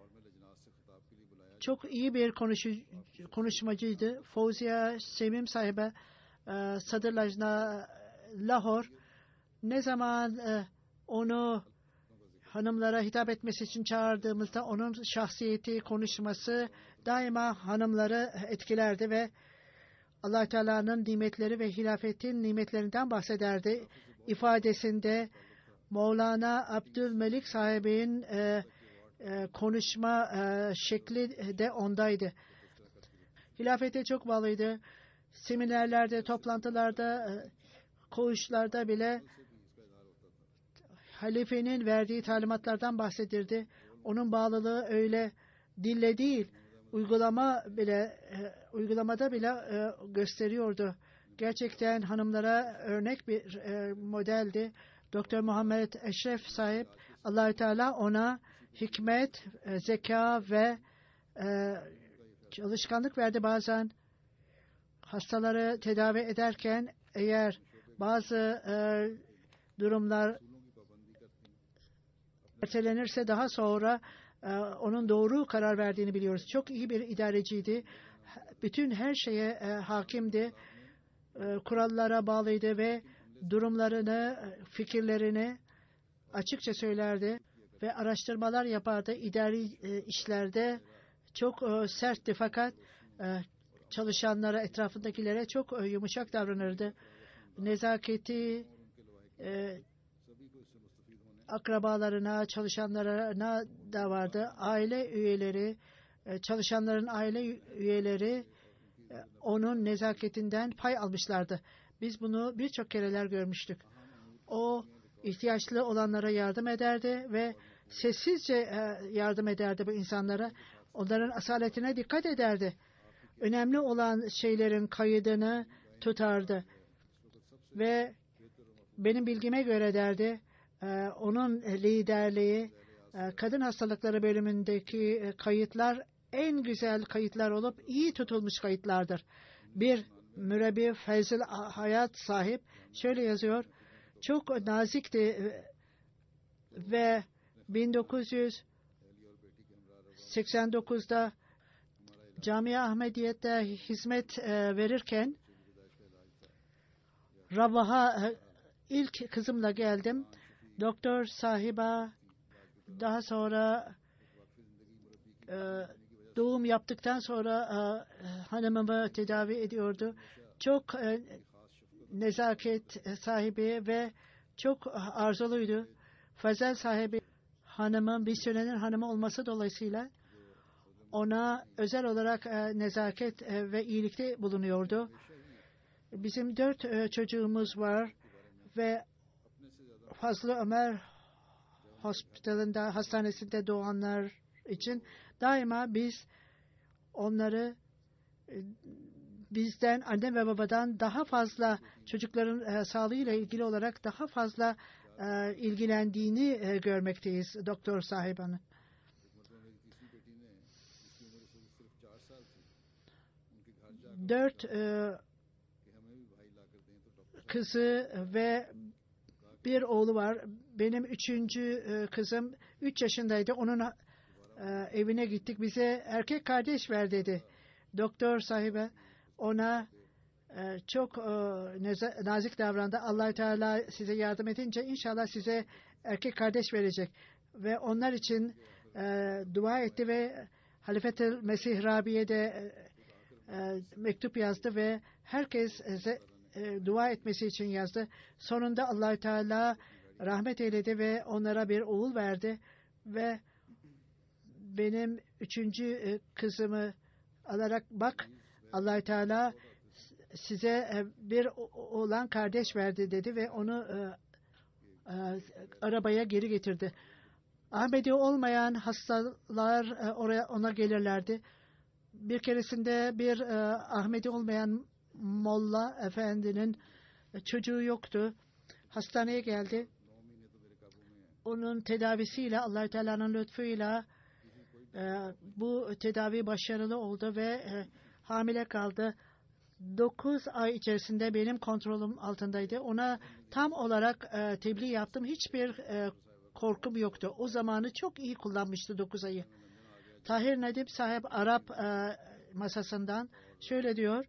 çok iyi bir konuşu, konuşmacıydı. Fauziya Semim sahibe e, Sadr Lajna Lahor ne zaman e, onu hanımlara hitap etmesi için çağırdığımızda onun şahsiyeti, konuşması daima hanımları etkilerdi ve Allah Teala'nın nimetleri ve hilafetin nimetlerinden bahsederdi. İfadesinde Mevlana Abdülmelik sahibinin e, e, konuşma e, şekli de ondaydı. Hilafete çok bağlıydı. Seminerlerde, toplantılarda, e, koğuşlarda bile halifenin verdiği talimatlardan bahsedirdi. Onun bağlılığı öyle dille değil, uygulama bile e, uygulamada bile e, gösteriyordu. Gerçekten hanımlara örnek bir e, modeldi. Doktor Muhammed Eşref sahip, Allah-u Teala ona hikmet, e, zeka ve e, çalışkanlık verdi. Bazen hastaları tedavi ederken eğer bazı e, durumlar ertelenirse daha sonra e, onun doğru karar verdiğini biliyoruz. Çok iyi bir idareciydi. Bütün her şeye e, hakimdi. E, kurallara bağlıydı ve durumlarını, fikirlerini açıkça söylerdi ve araştırmalar yapardı. İdari e, işlerde çok e, sertti fakat e, çalışanlara, etrafındakilere çok e, yumuşak davranırdı. Nezaketi e, akrabalarına, çalışanlarına da vardı. Aile üyeleri, e, çalışanların aile üyeleri e, onun nezaketinden pay almışlardı. Biz bunu birçok kereler görmüştük. O ihtiyaçlı olanlara yardım ederdi ve sessizce e, yardım ederdi bu insanlara. Onların asaletine dikkat ederdi. Önemli olan şeylerin kaydını tutardı. Ve benim bilgime göre derdi, e, onun liderliği, e, kadın hastalıkları bölümündeki e, kayıtlar en güzel kayıtlar olup iyi tutulmuş kayıtlardır. Bir mürebbi Feyzül Hayat sahip şöyle yazıyor, çok nazikti e, ve bin dokuz yüz seksen dokuzda Camia Ahmediyet'te hizmet e, verirken Rabah'a e, ilk kızımla geldim. Doktor sahiba daha sonra e, doğum yaptıktan sonra e, hanımımı tedavi ediyordu. Çok e, nezaket sahibi ve çok arzuluydu. Fazel sahibi hanımın bir sürenin hanımı olması dolayısıyla ona özel olarak e, nezaket e, ve iyilikte bulunuyordu. Bizim dört e, çocuğumuz var ve Fazlı Ömer Hospital'ında, hastanesinde doğanlar için daima biz onları e, bizden, anne ve babadan daha fazla çocukların e, sağlığıyla ilgili olarak daha fazla e, ilgilendiğini e, görmekteyiz doktor sahibanın. Dört e, kızı ve bir oğlu var. Benim üçüncü e, kızım üç yaşındaydı. Onun e, evine gittik. Bize erkek kardeş ver dedi. Doktor sahibi ona e, çok e, neza, nazik davrandı. Allah-u Teala size yardım edince inşallah size erkek kardeş verecek. Ve onlar için e, dua etti ve Halifetül Mesih Rabi'ye e, e, mektup yazdı ve herkes e, e, dua etmesi için yazdı. Sonunda Allah-u Teala rahmet eyledi ve onlara bir oğul verdi ve benim üçüncü e, kızımı alarak bak Allah-u Teala size bir oğlan kardeş verdi dedi ve onu e, e, arabaya geri getirdi. Ahmedi olmayan hastalar e, oraya ona gelirlerdi. Bir keresinde bir e, Ahmedi olmayan Molla efendinin çocuğu yoktu. Hastaneye geldi. Onun tedavisiyle Allah-u Teala'nın lütfuyla e, bu tedavi başarılı oldu ve e, hamile kaldı. Dokuz ay içerisinde benim kontrolüm altındaydı. Ona tam olarak e, tebliğ yaptım. Hiçbir e, korkum yoktu. O zamanı çok iyi kullanmıştı dokuz ayı. Tahir Nedip sahip Arap e, masasından şöyle diyor.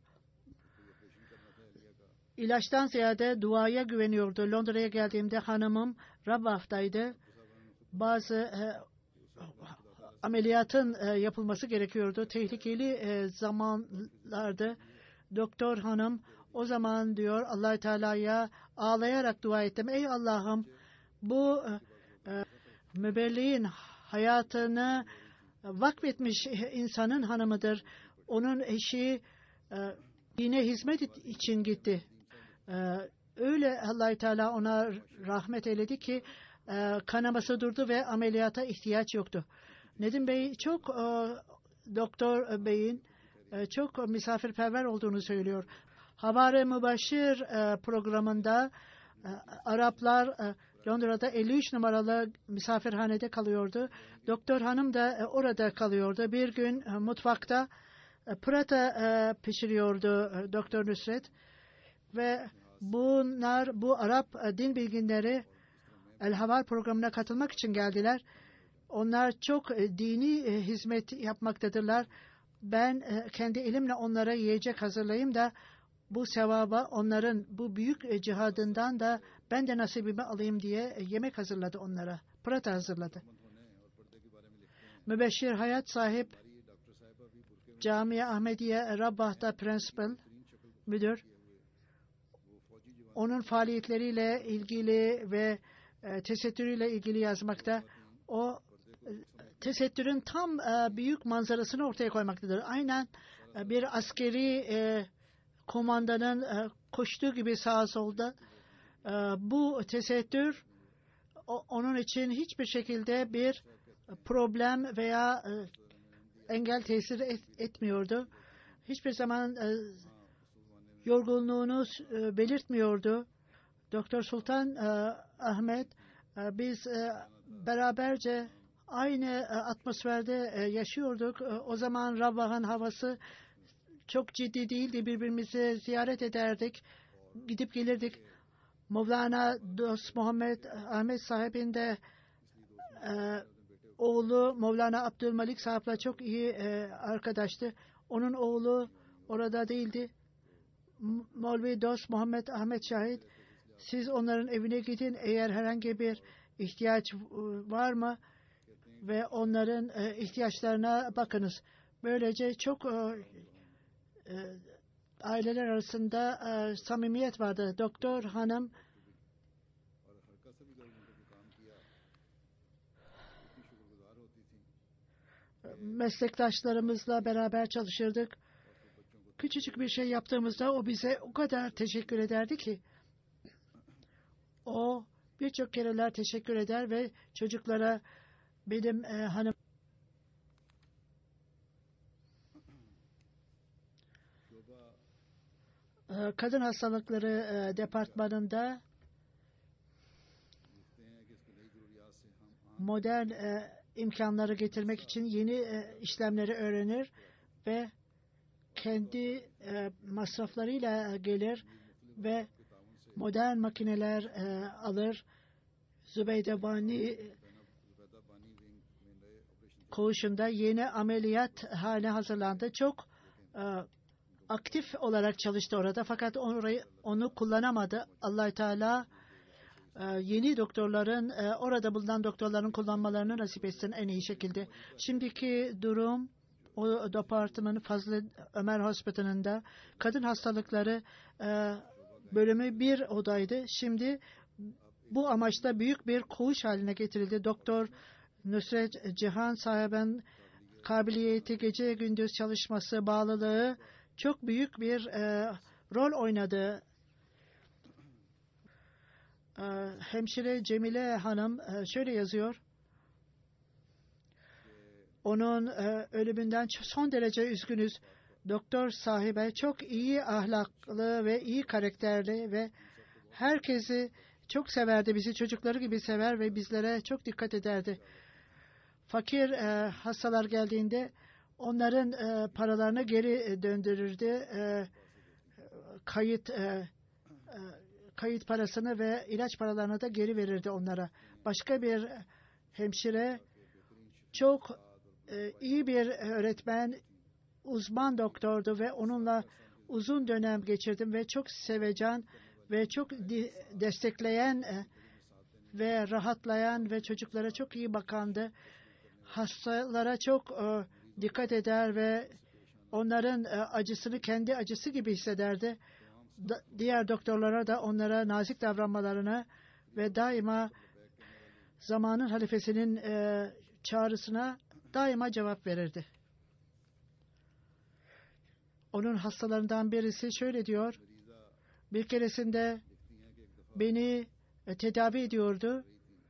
İlaçtan ziyade duaya güveniyordu. Londra'ya geldiğimde hanımım Rabah'taydı. Bazı e, ameliyatın e, yapılması gerekiyordu. Tehlikeli e, zamanlardı. doktor hanım o zaman diyor Allah Teala'ya ağlayarak dua ettim. Ey Allah'ım, bu e, e, mübelliğin hayatını vakfetmiş insanın hanımıdır. Onun eşi e, dine hizmet için gitti. E, öyle Allah Teala ona rahmet eyledi ki e, kanaması durdu ve ameliyata ihtiyaç yoktu. Nedim Bey çok e, Doktor Bey'in e, çok misafirperver olduğunu söylüyor. Haber-i Mübaşir e, programında e, Araplar e, Londra'da elli üç numaralı misafirhanede kalıyordu. Doktor hanım da e, orada kalıyordu. Bir gün e, mutfakta e, pırata e, pişiriyordu e, Doktor Nusret ve bunlar bu Arap e, din bilginleri El Havar programına katılmak için geldiler. Onlar çok e, dini e, hizmet yapmaktadırlar. Ben e, kendi elimle onlara yiyecek hazırlayayım da bu sevaba onların bu büyük e, cihadından da ben de nasibimi alayım diye e, yemek hazırladı onlara. Pırata hazırladı. Mübeşşir Hayat sahip Camia Ahmediye Rabbah'ta principal müdür. Onun faaliyetleriyle ilgili ve e, tesettürüyle ilgili yazmakta. O e, tesettürün tam e, büyük manzarasını ortaya koymaktadır. Aynen e, bir askeri e, komandanın e, koştuğu gibi sağa solda. E, bu tesettür o, onun için hiçbir şekilde bir problem veya e, engel tesir et, etmiyordu. Hiçbir zaman e, yorgunluğunu e, belirtmiyordu. Doktor Sultan e, Ahmet e, biz e, beraberce aynı e, atmosferde e, yaşıyorduk. E, o zaman Rabbah'ın havası çok ciddi değildi. Birbirimizi ziyaret ederdik. Gidip gelirdik. Mevlana Dost Muhammed Ahmet sahibin de e, oğlu Mevlana Abdülmalik sahipla çok iyi e, arkadaştı. Onun oğlu orada değildi. Mevlevi Dost Muhammed Ahmet Şahit, siz onların evine gidin, eğer herhangi bir ihtiyaç var mı ve onların e, ihtiyaçlarına bakınız. Böylece çok e, e, aileler arasında e, samimiyet vardı. Doktor hanım meslektaşlarımızla beraber çalışırdık. Küçücük bir şey yaptığımızda o bize o kadar teşekkür ederdi ki o birçok kereler teşekkür eder ve çocuklara benim e, hanım e, kadın hastalıkları e, departmanında modern e, imkanları getirmek için yeni e, işlemleri öğrenir ve kendi e, masraflarıyla gelir ve modern makineler e, alır. Zübeyde Bani koğuşunda yeni ameliyat hali hazırlandı. Çok e, aktif olarak çalıştı orada fakat orayı, onu kullanamadı. Allah Teala e, yeni doktorların e, orada bulunan doktorların kullanmalarını nasip etsin en iyi şekilde. Şimdiki durum o departmanın Fazlı Ömer Hospital'ında kadın hastalıkları e, bölümü bir odaydı. Şimdi bu amaçla büyük bir koğuş haline getirildi. Doktor Nusret Cihan sahibin kabiliyeti, gece gündüz çalışması, bağlılığı çok büyük bir e, rol oynadı. E, hemşire Cemile Hanım e, şöyle yazıyor. Onun e, ölümünden son derece üzgünüz. Doktor sahibe çok iyi ahlaklı ve iyi karakterli ve herkesi çok severdi. Bizi çocukları gibi sever ve bizlere çok dikkat ederdi. Fakir e, hastalar geldiğinde onların e, paralarını geri döndürürdü. E, kayıt e, e, kayıt parasını ve ilaç paralarını da geri verirdi onlara. Başka bir hemşire çok e, iyi bir öğretmen, uzman doktordu ve onunla uzun dönem geçirdim ve çok sevecen ve çok destekleyen e, ve rahatlayan ve çocuklara çok iyi bakandı. Hastalara çok e, dikkat eder ve onların acısını kendi acısı gibi hissederdi. Da, diğer doktorlara da onlara nazik davranmalarını ve daima zamanın halifesinin e, çağrısına daima cevap verirdi. Onun hastalarından birisi şöyle diyor. Bir keresinde beni e, tedavi ediyordu.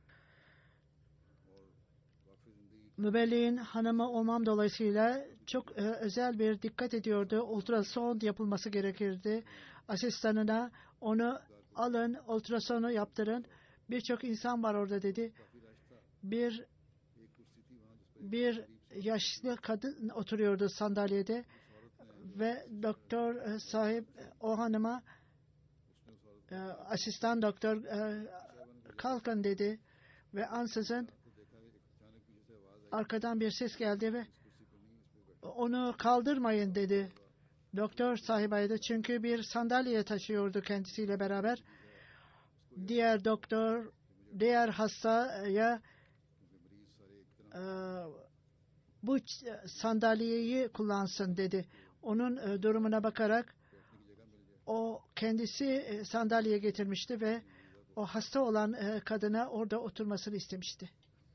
Mübelliğin hanımı olmam dolayısıyla çok e, özel bir dikkat ediyordu. Ultrason yapılması gerekirdi. Asistanına onu alın, ultrasonu yaptırın. Birçok insan var orada dedi. Bir bir yaşlı kadın oturuyordu sandalyede ve doktor e, sahip o hanıma e, asistan doktor e, kalkın dedi ve ansızın arkadan bir ses geldi ve onu kaldırmayın dedi. Doktor sahibeydi çünkü bir sandalye taşıyordu kendisiyle beraber. Diğer doktor, diğer hastaya e, bu sandalyeyi kullansın dedi. Onun e, durumuna bakarak o kendisi e, sandalye getirmişti ve o hasta olan e, kadına orada oturmasını istemişti.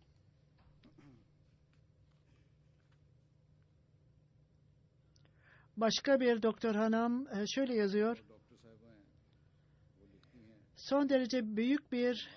Başka bir doktor hanım şöyle yazıyor. Son derece büyük bir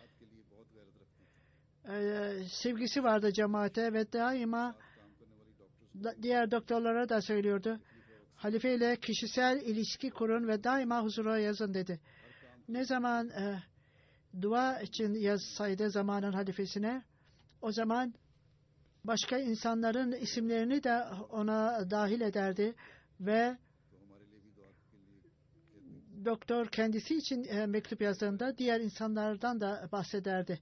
e, sevgisi vardı cemaate ve daima da, diğer doktorlara da söylüyordu. Halife ile kişisel ilişki kurun ve daima huzura yazın dedi. Ne zaman e, dua için yazsaydı zamanın halifesine, o zaman başka insanların isimlerini de ona dahil ederdi. Ve doktor kendisi için e, mektup yazdığında diğer insanlardan da bahsederdi.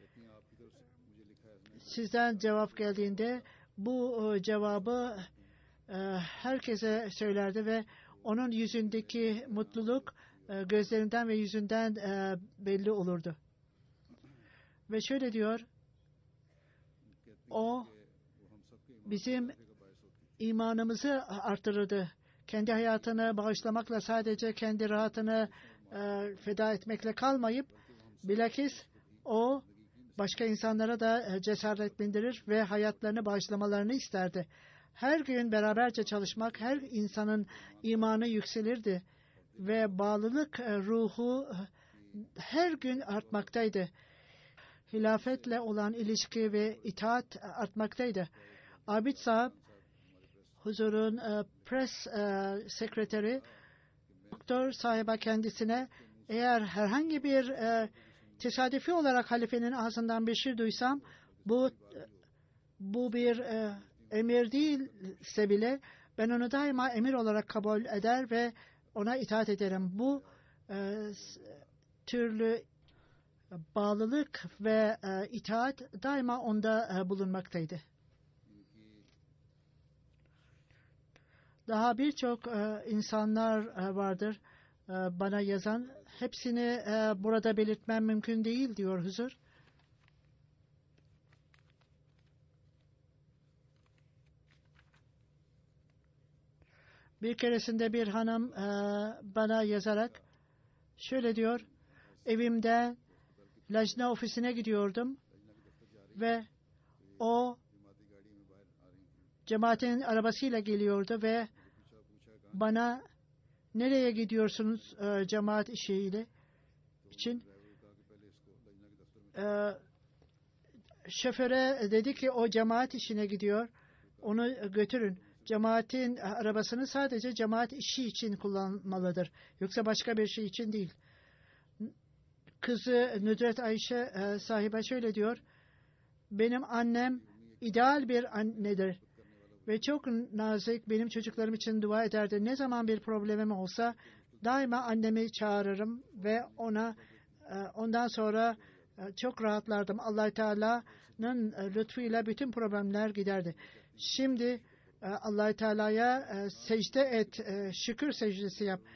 Sizden cevap geldiğinde bu e, cevabı e, herkese söylerdi ve onun yüzündeki mutluluk e, gözlerinden ve yüzünden e, belli olurdu. Ve şöyle diyor, o bizim imanımızı artırırdı. Kendi hayatını bağışlamakla sadece kendi rahatını e, feda etmekle kalmayıp bilakis o başka insanlara da e, cesaret bindirir ve hayatlarını bağışlamalarını isterdi. Her gün beraberce çalışmak her insanın imanı yükselirdi ve bağlılık e, ruhu e, her gün artmaktaydı. Hilafetle olan ilişki ve itaat artmaktaydı. Abid Saab huzurun e, pres e, sekreteri doktor sahibe kendisine eğer herhangi bir e, tesadüfi olarak halifenin ağzından bir şey duysam bu bu bir e, emir değilse bile ben onu daima emir olarak kabul eder ve ona itaat ederim. Bu e, türlü bağlılık ve e, itaat daima onda e, bulunmaktaydı. Daha birçok e, insanlar e, vardır e, bana yazan. Hepsini e, burada belirtmem mümkün değil diyor huzur. Bir keresinde bir hanım e, bana yazarak şöyle diyor. Evimde lajna ofisine gidiyordum ve o cemaatin arabasıyla geliyordu ve bana nereye gidiyorsunuz e, cemaat işiyle için e, şoföre dedi ki o cemaat işine gidiyor, onu götürün. Cemaatin arabasını sadece cemaat işi için kullanmalıdır, yoksa başka bir şey için değil. Kızı Nüdret Ayşe e, sahibe şöyle diyor, benim annem ideal bir annedir ve çok nazik, benim çocuklarım için dua ederdi. Ne zaman bir problemim olsa daima annemi çağırırım ve ona ondan sonra çok rahatlardım. Allah Teala'nın lütfuyla bütün problemler giderdi. Şimdi Allah Teala'ya secde et, şükür secdesi yap.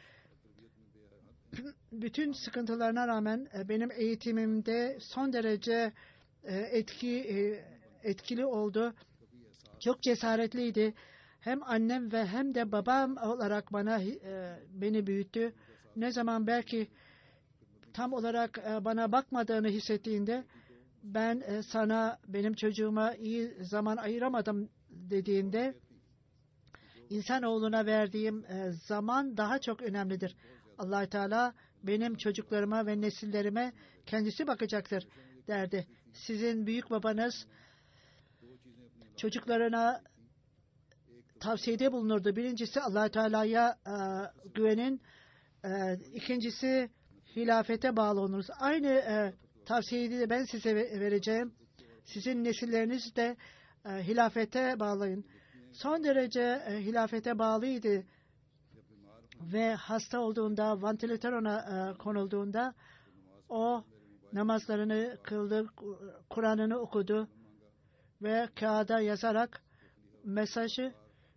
Bütün sıkıntılarına rağmen benim eğitimimde son derece etki etkili oldu. Çok cesaretliydi. hem annem ve hem de babam olarak bana e, beni büyüttü. Ne zaman belki tam olarak e, bana bakmadığını hissettiğinde ben e, sana benim çocuğuma iyi zaman ayıramadım dediğinde insanoğluna verdiğim e, zaman daha çok önemlidir. Allah Teala benim çocuklarıma ve nesillerime kendisi bakacaktır derdi. Sizin büyük babanız çocuklarına tavsiyede bulunurdu. Birincisi Allah Teala'ya e, güvenin, e, ikincisi hilafete bağlı olunuz. Aynı e, tavsiyeyi de ben size vereceğim. Sizin nesilleriniz de e, hilafete bağlayın. Son derece e, hilafete bağlıydı ve hasta olduğunda, vantilatör ona e, konulduğunda o namazlarını kıldı, Kur'an'ını okudu ve kağıda yazarak mesajı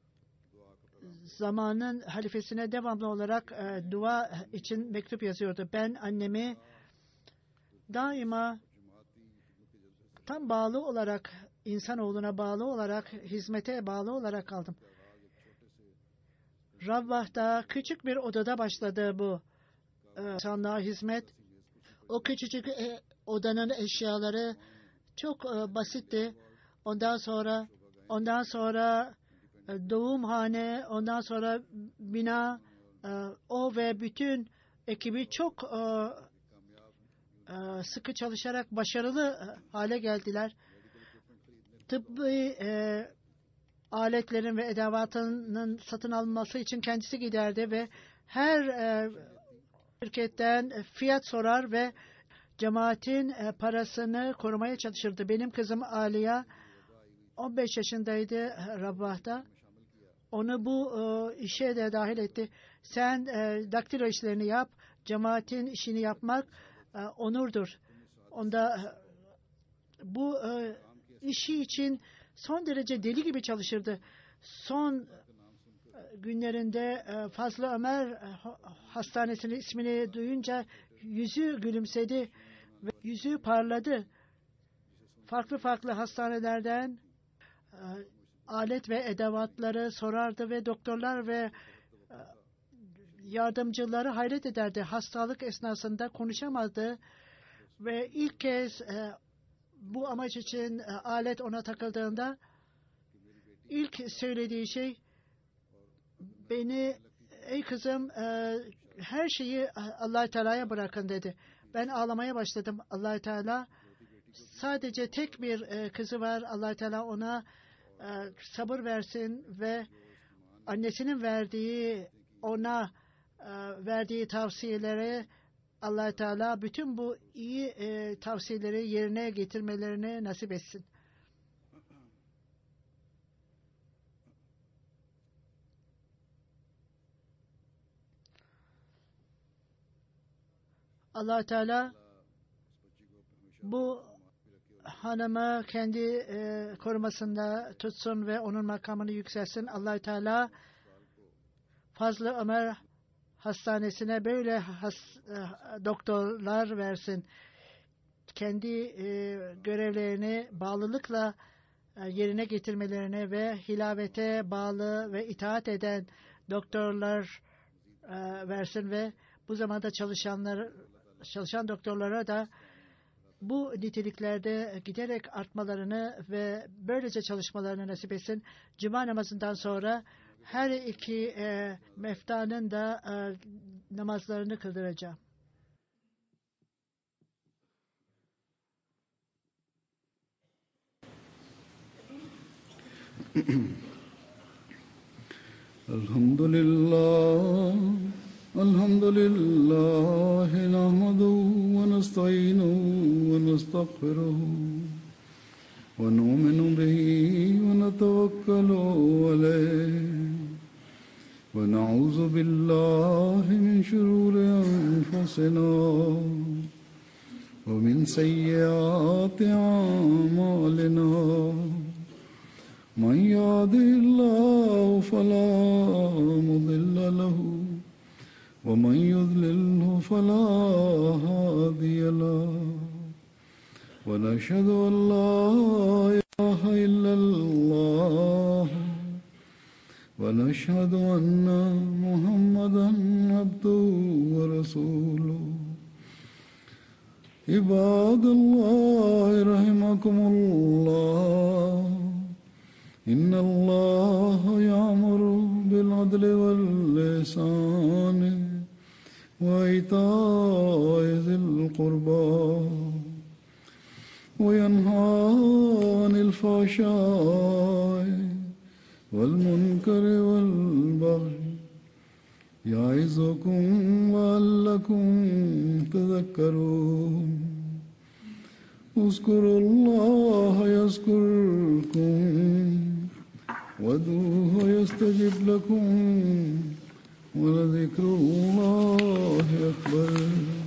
zamanın halifesine devamlı olarak e, dua için mektup yazıyordu. Ben annemi daima tam bağlı olarak, insanoğluna bağlı olarak, hizmete bağlı olarak aldım. Rabvah'ta küçük bir odada başladı bu e, insanlığa hizmet. O küçücük e, odanın eşyaları çok e, basitti. Ondan sonra ondan sonra e, doğumhane, ondan sonra bina, e, o ve bütün ekibi çok e, e, sıkı çalışarak başarılı hale geldiler. Tıbbi e, aletlerin ve edevatının satın alınması için kendisi giderdi ve her e, şirketten fiyat sorar ve cemaatin e, parasını korumaya çalışırdı. Benim kızım Aliya on beş yaşındaydı Rabah'ta. Onu bu e, işe de dahil etti. Sen e, daktilo işlerini yap, cemaatin işini yapmak e, onurdur. Onda e, bu e, işi için son derece deli gibi çalışırdı. Son günlerinde Fazlı Ömer Hastanesi'nin ismini duyunca yüzü gülümsedi ve yüzü parladı. Farklı farklı hastanelerden alet ve edevatları sorardı ve doktorlar ve yardımcıları hayret ederdi. Hastalık esnasında konuşamadı ve ilk kez bu amaç için alet ona takıldığında ilk söylediği şey, beni ey kızım e, her şeyi Allah Teala'ya bırakın dedi. Ben ağlamaya başladım. Allah Teala sadece tek bir e, kızı var. Allah Teala ona e, sabır versin ve annesinin verdiği ona e, verdiği tavsiyelere Allah Teala bütün bu iyi e, tavsiyeleri yerine getirmelerini nasip etsin. Allah Teala bu hanımı kendi e, korumasında tutsun ve onun makamını yükselsin. Allah Teala Fazlı Ömer Hastanesi'ne böyle has, e, doktorlar versin. Kendi e, görevlerini bağlılıkla e, yerine getirmelerine ve hilafete bağlı ve itaat eden doktorlar e, versin ve bu zamanda çalışanlar çalışan doktorlara da bu niteliklerde giderek artmalarını ve böylece çalışmalarını nasip etsin. Cuma namazından sonra her iki e, meftanın da e, namazlarını kıldıracağım. Elhamdülillah, elhamdülillah, nahmaduhu ve nesta'inuhu ve nestağfiruhu ve nu'minu bihi ve netevekkalu aleyh ve na'uzu billahi min şururi enfusina ve min seyyiati a'malina. من يهده الله فلا مضل له ومن يضلله فلا هادي له ونشهد أن لا إله إلا الله ونشهد أن محمدا عبده ورسوله عباد الله رحمكم الله إن الله يأمر بالعدل والإحسان وإيتاء ذي القربى وينهى عن الفحشاء والمنكر والبغي يعظكم لعلكم تذكرون اذكروا الله يذكركم وادعوه يستجب لكم ولذكر الله أكبر.